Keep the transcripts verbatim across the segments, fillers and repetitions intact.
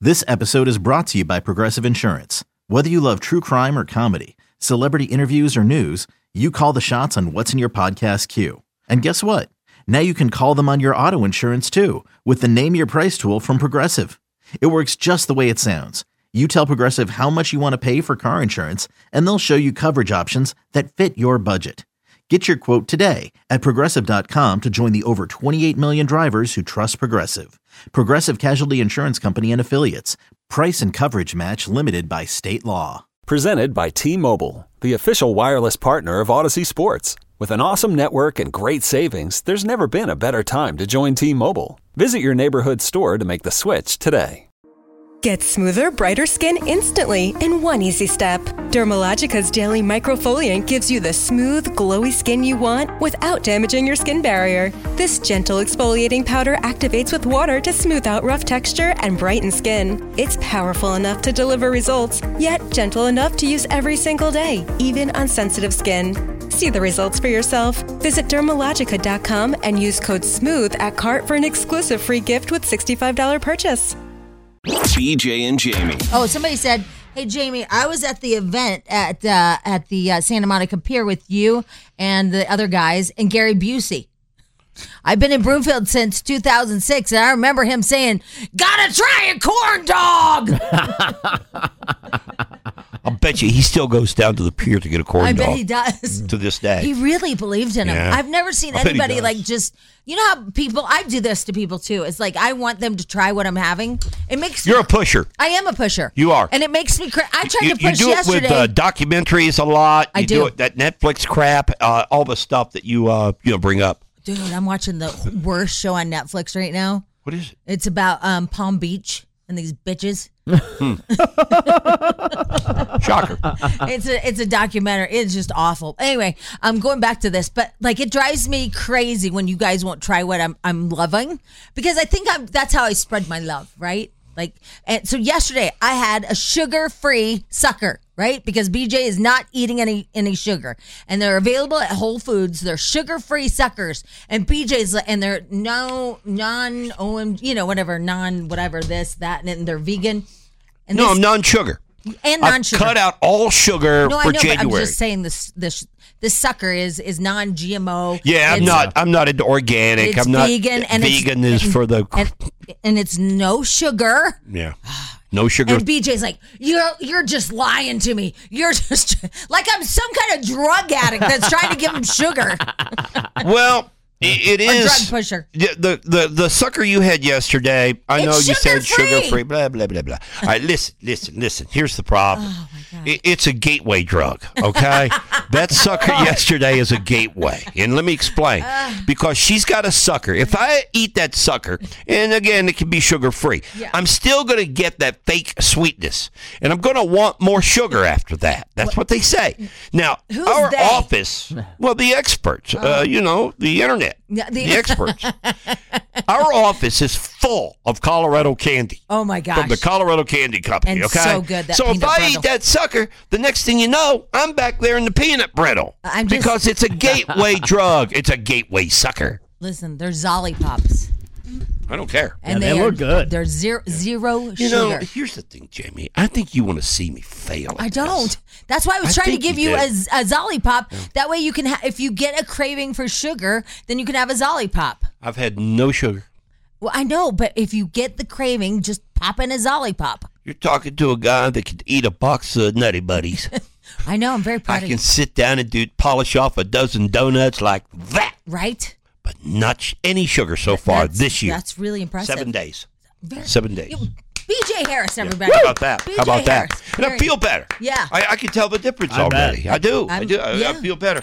This episode is brought to you by Progressive Insurance. Whether you love true crime or comedy, celebrity interviews or news, you call the shots on what's in your podcast queue. And guess what? Now you can call them on your auto insurance too with the Name Your Price tool from Progressive. It works just the way it sounds. You tell Progressive how much you want to pay for car insurance, and they'll show you coverage options that fit your budget. Get your quote today at Progressive dot com to join the over twenty-eight million drivers who trust Progressive. Progressive Casualty Insurance Company and Affiliates. Price and coverage match limited by state law. Presented by T-Mobile, the official wireless partner of Odyssey Sports. With an awesome network and great savings, there's never been a better time to join T-Mobile. Visit your neighborhood store to make the switch today. Get smoother, brighter skin instantly in one easy step. Dermalogica's Daily Microfoliant gives you the smooth, glowy skin you want without damaging your skin barrier. This gentle exfoliating powder activates with water to smooth out rough texture and brighten skin. It's powerful enough to deliver results, yet gentle enough to use every single day, even on sensitive skin. See the results for yourself. Visit Dermalogica dot com and use code SMOOTH at cart for an exclusive free gift with sixty-five dollars purchase. B J and Jamie. Oh, somebody said, "Hey, Jamie, I was at the event at uh, at the uh, Santa Monica Pier with you and the other guys and Gary Busey. I've been in Broomfield since two thousand six, and I remember him saying, 'Gotta try a corn dog.'" I'll bet you he still goes down to the pier to get a corn I dog. bet he does. To this day. He really believed in him. Yeah. I've never seen I bet he anybody does. like just, you know how people, I do this to people too. It's like, I want them to try what I'm having. It makes You're me, a pusher. I am a pusher. You are. And it makes me crazy. I tried You, to you push do yesterday. it with uh, documentaries a lot. I you do. it, that Netflix crap, uh, all the stuff that you uh, you know bring up. Dude, I'm watching the worst show on Netflix right now. What is it? It's about um, Palm Beach and these bitches. Hmm. Shocker. It's a it's a documentary. It's just awful. Anyway, I'm going back to this, but like it drives me crazy when you guys won't try what I'm I'm loving, because I think I'm that's how I spread my love, right? Like, and so yesterday I had a sugar-free sucker, right? Because B J is not eating any any sugar, and they're available at Whole Foods. They're sugar-free suckers, and B J's and they're no non O M, you know, whatever non whatever this that, and they're vegan. And No, this, I'm non-sugar. and I've non-sugar. cut out all sugar No, I for know, January. but I'm just saying this this this sucker is is non-G M O. yeah, I'm It's- not. I'm not into organic. It's I'm not vegan, and vegan it's, is for the and, and it's no sugar. yeah, no sugar. And B J's like, you're you're just lying to me. You're just like I'm some kind of drug addict that's trying to give him sugar. Well, it, it Or is drug pusher. The, the the the sucker you had yesterday. I It's know you said sugar-free. sugar free. Blah blah blah blah. All right, listen, listen, listen. Here's the problem. Oh my God. It, it's a gateway drug. Okay, that sucker yesterday is a gateway, and let me explain. Because she's got a sucker. If I eat that sucker, and again, it can be sugar free. Yeah. I'm still going to get that fake sweetness, and I'm going to want more sugar after that. That's what they say. Now, Who's our they? office, well, the experts, uh, you know, the internet. Yeah, the- the experts. Our office is full of Colorado candy. Oh my gosh. From the Colorado Candy Company, And okay? so good, that so if peanut I brittle. eat that sucker, the next thing you know, I'm back there in the peanut brittle. I'm just- because it's a gateway drug. It's a gateway sucker. Listen, they're Zolly Pops. I don't care. And Yeah, they are, look good. They're zero zero You sugar. know, here's the thing, Jamie. I think you want to see me fail. at I this. don't. That's why I was I trying to think give you you, a, did. a Zolly Pop. That way you can, ha- if you get a craving for sugar, then you can have a Zolly Pop. I've had no sugar. Well, I know, but if you get the craving, just pop in a Zolly Pop. You're talking to a guy that could eat a box of Nutty Buddies. I know. I'm very I proud of can you. sit down and do polish off a dozen donuts like that. Right? But not sh- any sugar so far That's- this year. That's really impressive. Seven days. Very- Seven days. You- B J Harris, everybody. How about that? B J How about that? Harris. And I Very- feel better. Yeah. I, I can tell the difference I already. bet. I do. I I'm- do. I, I yeah. feel better.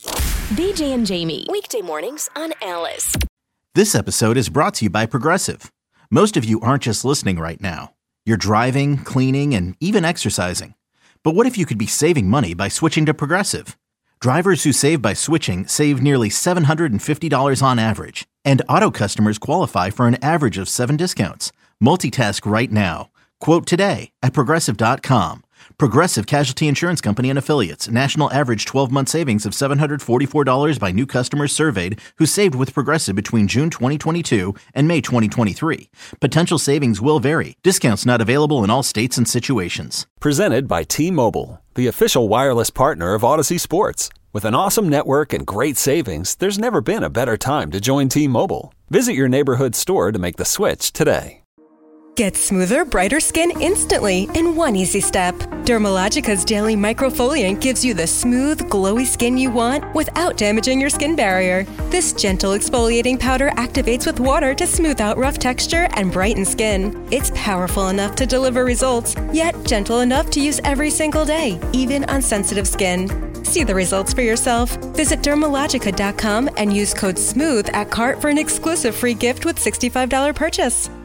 B J and Jamie, weekday mornings on Alice. This episode is brought to you by Progressive. Most of you aren't just listening right now. You're driving, cleaning, and even exercising. But what if you could be saving money by switching to Progressive? Drivers who save by switching save nearly seven hundred fifty dollars on average. And auto customers qualify for an average of seven discounts. Multitask right now. Quote today at Progressive dot com. Progressive Casualty Insurance Company and Affiliates. National average twelve-month savings of seven hundred forty-four dollars by new customers surveyed who saved with Progressive between June twenty twenty-two and May twenty twenty-three. Potential savings will vary. Discounts not available in all states and situations. Presented by T-Mobile, the official wireless partner of Odyssey Sports. With an awesome network and great savings, there's never been a better time to join T-Mobile. Visit your neighborhood store to make the switch today. Get smoother, brighter skin instantly in one easy step. Dermalogica's Daily Microfoliant gives you the smooth, glowy skin you want without damaging your skin barrier. This gentle exfoliating powder activates with water to smooth out rough texture and brighten skin. It's powerful enough to deliver results, yet gentle enough to use every single day, even on sensitive skin. See the results for yourself. Visit dermalogica dot com and use code SMOOTH at cart for an exclusive free gift with sixty-five dollars purchase.